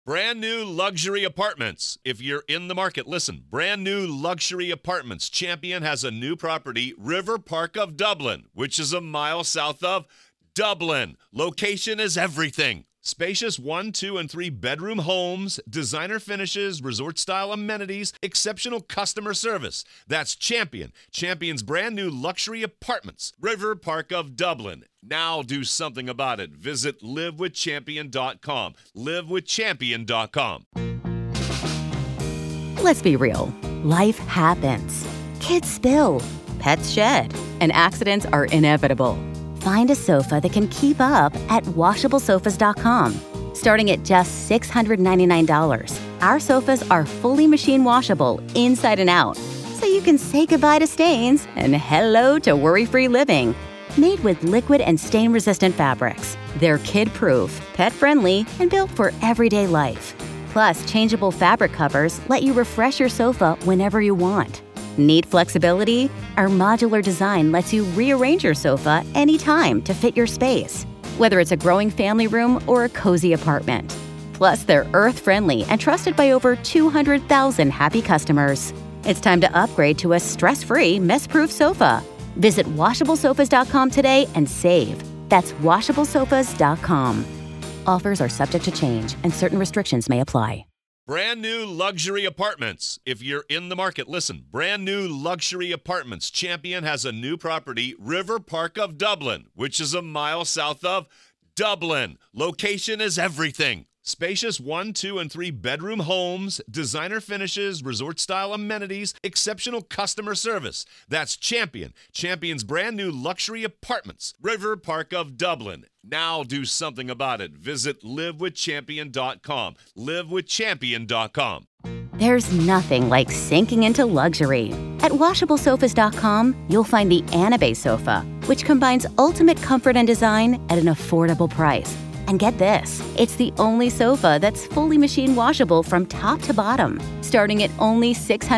Brand new luxury apartments. If you're in the market, listen. Brand new luxury apartments. Champion has a new property, River Park of Dublin, which is a mile south of Dublin. Location is everything. Spacious 1, 2, and 3 bedroom homes, designer finishes, resort-style amenities, exceptional customer service. That's Champion. Champion's brand new luxury apartments, River Park of Dublin. Now do something about it. Visit livewithchampion.com. livewithchampion.com. Let's be real. Life happens. Kids spill. Pets shed. And accidents are inevitable. Find a sofa that can keep up at washablesofas.com. Starting at just $699, our sofas are fully machine washable inside and out, so you can say goodbye to stains and hello to worry-free living. Made with liquid and stain-resistant fabrics, they're kid-proof, pet-friendly, and built for everyday life. Plus, changeable fabric covers let you refresh your sofa whenever you want. Need flexibility? Our modular design lets you rearrange your sofa anytime to fit your space, whether it's a growing family room or a cozy apartment. Plus, they're earth-friendly and trusted by over 200,000 happy customers. It's time to upgrade to a stress-free, mess-proof sofa. Visit washablesofas.com today and save. That's washablesofas.com. Offers are subject to change and certain restrictions may apply. Brand new luxury apartments. If you're in the market, listen. Brand new luxury apartments. Champion has a new property, River Park of Dublin, which is a mile south of Dublin. Location is everything. Spacious 1, 2, and 3 bedroom homes, designer finishes, resort-style amenities, exceptional customer service. That's Champion. Champion's brand new luxury apartments, River Park of Dublin. Now do something about it. Visit livewithchampion.com. livewithchampion.com. There's nothing like sinking into luxury. At washablesofas.com, you'll find the Anabe sofa, which combines ultimate comfort and design at an affordable price. And get this, it's the only sofa that's fully machine washable from top to bottom, starting at only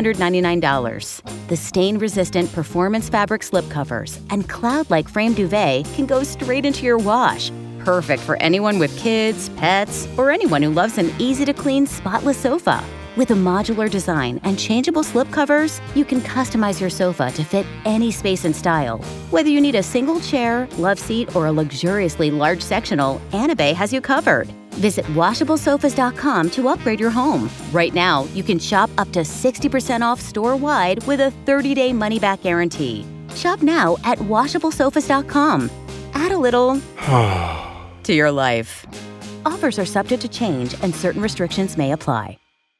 $699. The stain-resistant performance fabric slipcovers and cloud-like frame duvet can go straight into your wash. Perfect for anyone with kids, pets, or anyone who loves an easy-to-clean, spotless sofa. With a modular design and changeable slipcovers, you can customize your sofa to fit any space and style. Whether you need a single chair, love seat, or a luxuriously large sectional, Anabe has you covered. Visit washablesofas.com to upgrade your home. Right now, you can shop up to 60% off store-wide with a 30-day money-back guarantee. Shop now at washablesofas.com. Add a little to your life. Offers are subject to change and certain restrictions may apply.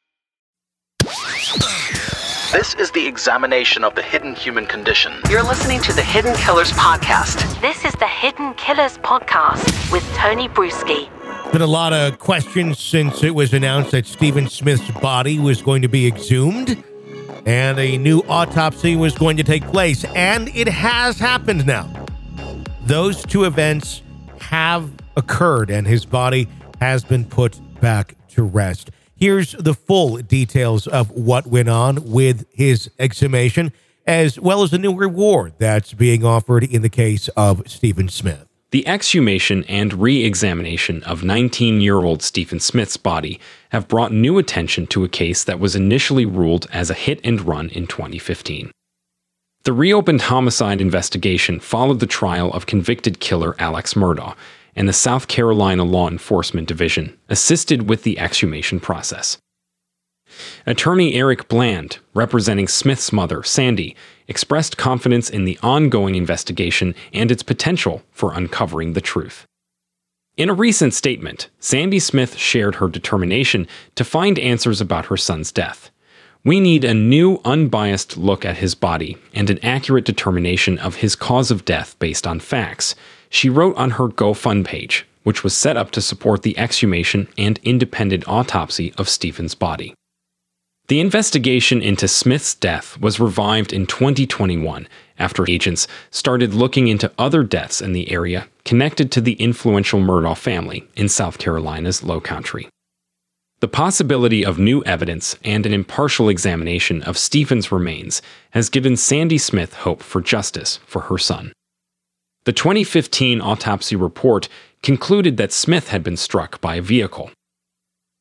This is the examination of the hidden human condition. You're listening to the Hidden Killers Podcast. This is the Hidden Killers Podcast with Tony Bruschi. Been a lot of questions since it was announced that Stephen Smith's body was going to be exhumed and a new autopsy was going to take place. And it has happened now. Those two events have occurred and his body has been put back to rest. Here's the full details of what went on with his exhumation, as well as the new reward that's being offered in the case of Stephen Smith. The exhumation and re-examination of 19-year-old Stephen Smith's body have brought new attention to a case that was initially ruled as a hit and run in 2015. The reopened homicide investigation followed the trial of convicted killer Alex Murdaugh, and the South Carolina Law Enforcement Division assisted with the exhumation process. Attorney Eric Bland, representing Smith's mother, Sandy, expressed confidence in the ongoing investigation and its potential for uncovering the truth. In a recent statement, Sandy Smith shared her determination to find answers about her son's death. "We need a new, unbiased look at his body and an accurate determination of his cause of death based on facts," she wrote on her GoFund page, which was set up to support the exhumation and independent autopsy of Stephen's body. The investigation into Smith's death was revived in 2021 after agents started looking into other deaths in the area connected to the influential Murdaugh family in South Carolina's Low Country. The possibility of new evidence and an impartial examination of Stephen's remains has given Sandy Smith hope for justice for her son. The 2015 autopsy report concluded that Smith had been struck by a vehicle.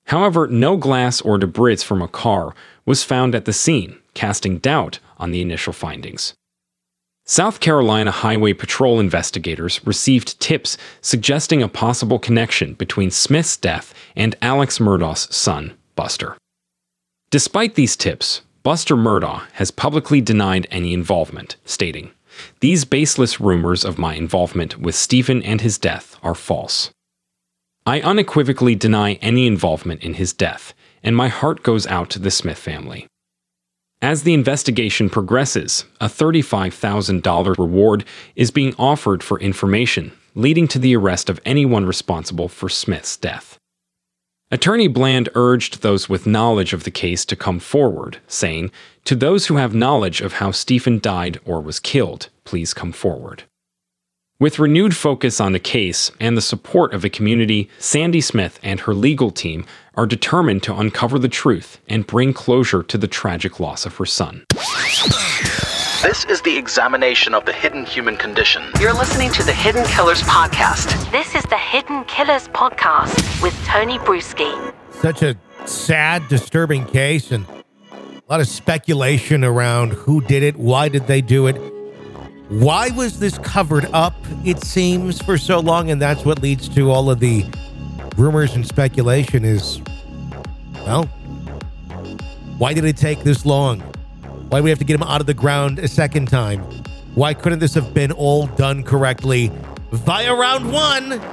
However, no glass or debris from a car was found at the scene, casting doubt on the initial findings. South Carolina Highway Patrol investigators received tips suggesting a possible connection between Smith's death and Alex Murdaugh's son, Buster. Despite these tips, Buster Murdaugh has publicly denied any involvement, stating, "These baseless rumors of my involvement with Stephen and his death are false. I unequivocally deny any involvement in his death, and my heart goes out to the Smith family." As the investigation progresses, a $35,000 reward is being offered for information, leading to the arrest of anyone responsible for Smith's death. Attorney Bland urged those with knowledge of the case to come forward, saying, "To those who have knowledge of how Stephen died or was killed, please come forward." With renewed focus on the case and the support of the community, Sandy Smith and her legal team are determined to uncover the truth and bring closure to the tragic loss of her son. This is the examination of the hidden human condition. You're listening to the Hidden Killers Podcast. This is the Hidden Killers Podcast with Tony Bruschi. Such a sad, disturbing case, and a lot of speculation around who did it, why did they do it, why was this covered up, it seems, for so long, and that's what leads to all of the rumors and speculation is, well, why did it take this long? Why do we have to get him out of the ground a second time? Why couldn't this have been all done correctly via round one?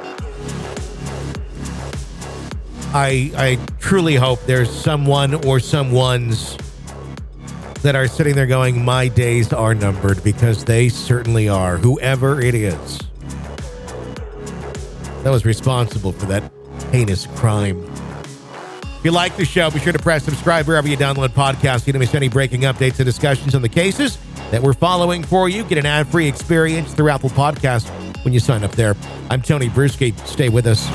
I truly hope there's someone or someones that are sitting there going, my days are numbered, because they certainly are, whoever it is that was responsible for that heinous crime. If you like the show, be sure to press subscribe wherever you download podcasts. You don't miss any breaking updates and discussions on the cases that we're following for you. Get an ad-free experience through Apple Podcasts when you sign up there. I'm Tony Bruschi. Stay with us.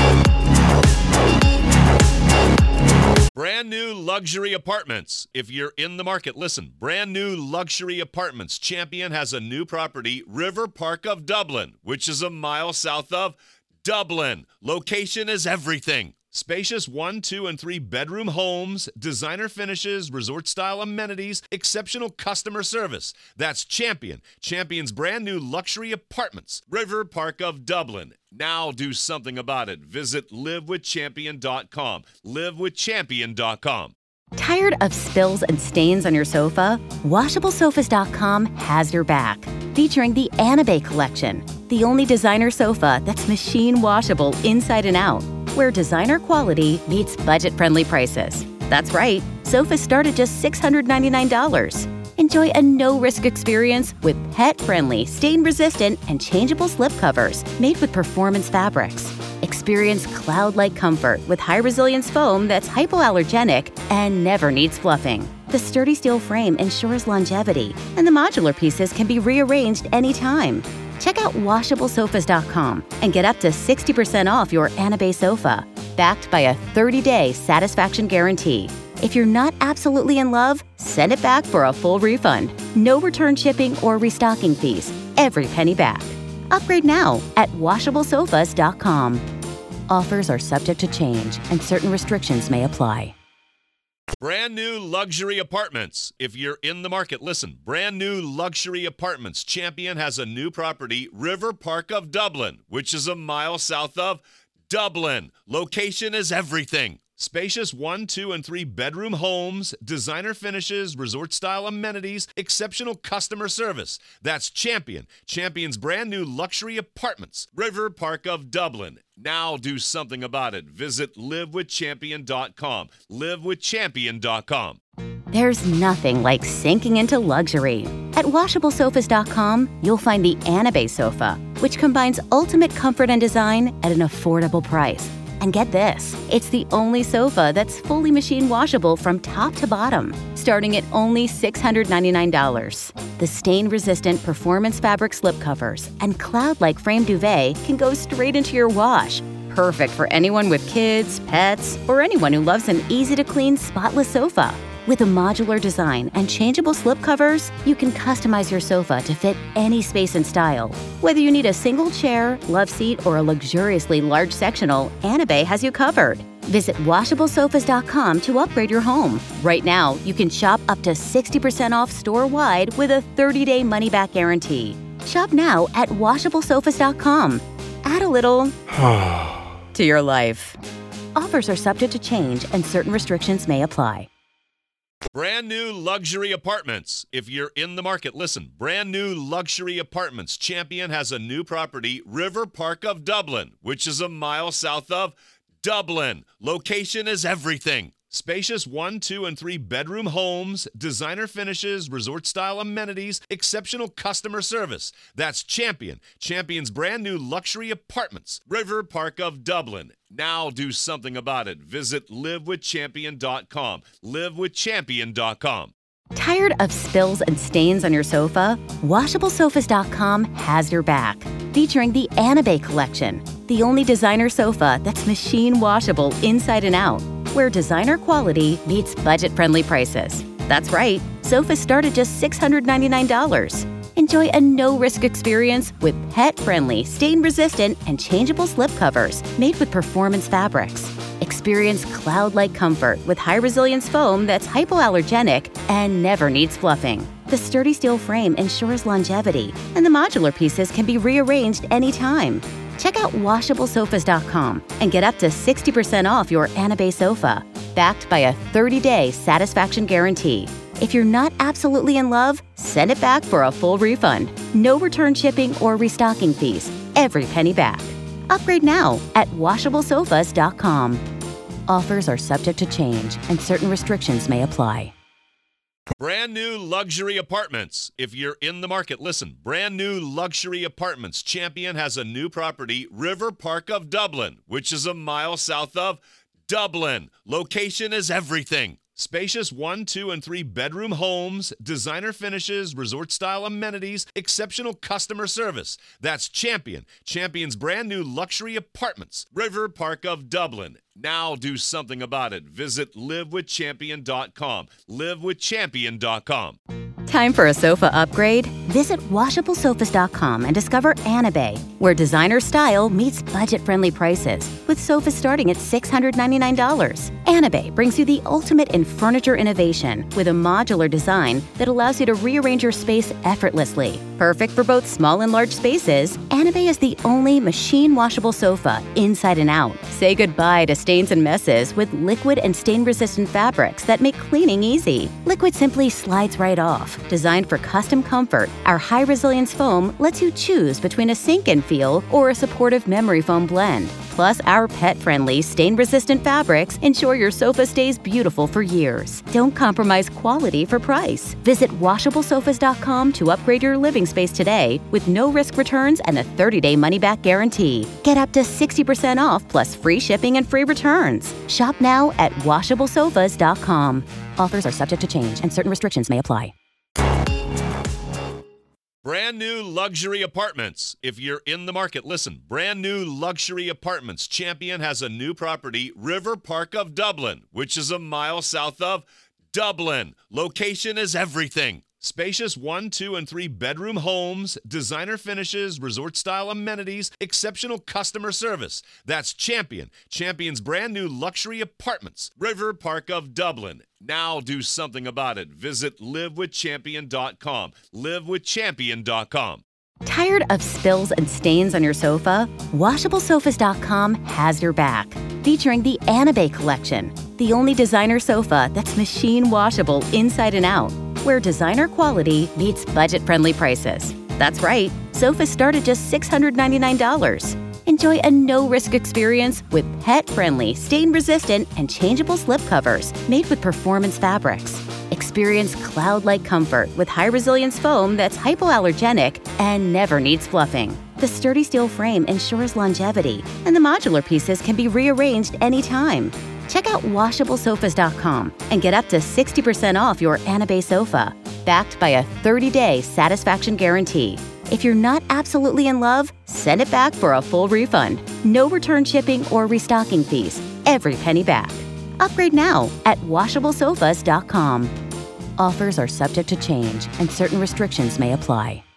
Brand new luxury apartments. If you're in the market, listen. Brand new luxury apartments. Champion has a new property, River Park of Dublin, which is a mile south of Dublin. Location is everything. Spacious 1, 2, and 3 bedroom homes, designer finishes, resort-style amenities, exceptional customer service. That's Champion. Champion's brand new luxury apartments. River Park of Dublin. Now do something about it. Visit livewithchampion.com. livewithchampion.com. Tired of spills and stains on your sofa? WashableSofas.com has your back. Featuring the Anabay collection, the only designer sofa that's machine washable inside and out, where designer quality meets budget-friendly prices. That's right, sofas start at just $699. Enjoy a no-risk experience with pet-friendly, stain-resistant, and changeable slipcovers made with performance fabrics. Experience cloud-like comfort with high-resilience foam that's hypoallergenic and never needs fluffing. The sturdy steel frame ensures longevity, and the modular pieces can be rearranged anytime. Check out WashableSofas.com and get up to 60% off your Anabay sofa, backed by a 30-day satisfaction guarantee. If you're not absolutely in love, send it back for a full refund. No return shipping or restocking fees. Every penny back. Upgrade now at WashableSofas.com. Offers are subject to change, and certain restrictions may apply. Brand new luxury apartments. If you're in the market, listen. Brand new luxury apartments. Champion has a new property, River Park of Dublin, which is a mile south of Dublin. Location is everything. Spacious 1, 2, and 3 bedroom homes, designer finishes, resort-style amenities, exceptional customer service. That's Champion. Champion's brand new luxury apartments. River Park of Dublin. Now do something about it. Visit livewithchampion.com. livewithchampion.com. There's nothing like sinking into luxury. At WashableSofas.com, you'll find the Anabay sofa, which combines ultimate comfort and design at an affordable price. And get this, it's the only sofa that's fully machine washable from top to bottom, starting at only $699. The stain-resistant performance fabric slipcovers and cloud-like frame duvet can go straight into your wash. Perfect for anyone with kids, pets, or anyone who loves an easy-to-clean, spotless sofa. With a modular design and changeable slipcovers, you can customize your sofa to fit any space and style. Whether you need a single chair, love seat, or a luxuriously large sectional, Anabay has you covered. Visit WashableSofas.com to upgrade your home. Right now, you can shop up to 60% off store-wide with a 30-day money-back guarantee. Shop now at WashableSofas.com. Add a little to your life. Offers are subject to change and certain restrictions may apply. Brand new luxury apartments. If you're in the market, listen. Brand new luxury apartments. Champion has a new property, River Park of Dublin, which is a mile south of Dublin. Location is everything. Spacious 1, 2, and 3 bedroom homes, designer finishes, resort-style amenities, exceptional customer service. That's Champion. Champion's brand new luxury apartments, River Park of Dublin. Now do something about it. Visit livewithchampion.com. Livewithchampion.com. Tired of spills and stains on your sofa? WashableSofas.com has your back. Featuring the Anabay collection, the only designer sofa that's machine washable inside and out, where designer quality meets budget-friendly prices. That's right, sofas start at just $699. Enjoy a no-risk experience with pet-friendly, stain-resistant, and changeable slipcovers made with performance fabrics. Experience cloud-like comfort with high-resilience foam that's hypoallergenic and never needs fluffing. The sturdy steel frame ensures longevity, and the modular pieces can be rearranged anytime. Check out WashableSofas.com and get up to 60% off your Anabay sofa, backed by a 30-day satisfaction guarantee. If you're not absolutely in love, send it back for a full refund. No return shipping or restocking fees. Every penny back. Upgrade now at WashableSofas.com. Offers are subject to change and certain restrictions may apply. Brand new luxury apartments. If you're in the market, listen. Brand new luxury apartments. Champion has a new property, River Park of Dublin, which is a mile south of Dublin. Location is everything. Spacious 1, 2, and 3 bedroom homes, designer finishes, resort-style amenities, exceptional customer service. That's Champion. Champion's brand new luxury apartments, River Park of Dublin. Now do something about it. Visit livewithchampion.com. Livewithchampion.com. Time for a sofa upgrade? Visit WashableSofas.com and discover Anabay, where designer style meets budget-friendly prices, with sofas starting at $699. Anabay brings you the ultimate in furniture innovation with a modular design that allows you to rearrange your space effortlessly. Perfect for both small and large spaces, Anabay is the only machine-washable sofa inside and out. Say goodbye to stains and messes with liquid and stain-resistant fabrics that make cleaning easy. Liquid simply slides right off. Designed for custom comfort, our high-resilience foam lets you choose between a sink-in feel or a supportive memory foam blend. Plus, our pet-friendly, stain-resistant fabrics ensure your sofa stays beautiful for years. Don't compromise quality for price. Visit WashableSofas.com to upgrade your living space today with no-risk returns and a 30-day money-back guarantee. Get up to 60% off plus free shipping and free returns. Shop now at WashableSofas.com. Offers are subject to change and certain restrictions may apply. Brand new luxury apartments. If you're in the market, listen. Brand new luxury apartments. Champion has a new property, River Park of Dublin, which is a mile south of Dublin. Location is everything. Spacious 1, 2, and 3 bedroom homes, designer finishes, resort-style amenities, exceptional customer service. That's Champion. Champion's brand new luxury apartments, River Park of Dublin. Now do something about it. Visit livewithchampion.com. Livewithchampion.com. Tired of spills and stains on your sofa? WashableSofas.com has your back. Featuring the Anabay collection, the only designer sofa that's machine washable inside and out, where designer quality meets budget-friendly prices. That's right, sofas start at just $699. Enjoy a no-risk experience with pet-friendly, stain-resistant, and changeable slipcovers made with performance fabrics. Experience cloud-like comfort with high-resilience foam that's hypoallergenic and never needs fluffing. The sturdy steel frame ensures longevity, and the modular pieces can be rearranged anytime. Check out WashableSofas.com and get up to 60% off your Anabay sofa, backed by a 30-day satisfaction guarantee. If you're not absolutely in love, send it back for a full refund. No return shipping or restocking fees. Every penny back. Upgrade now at WashableSofas.com. Offers are subject to change and certain restrictions may apply.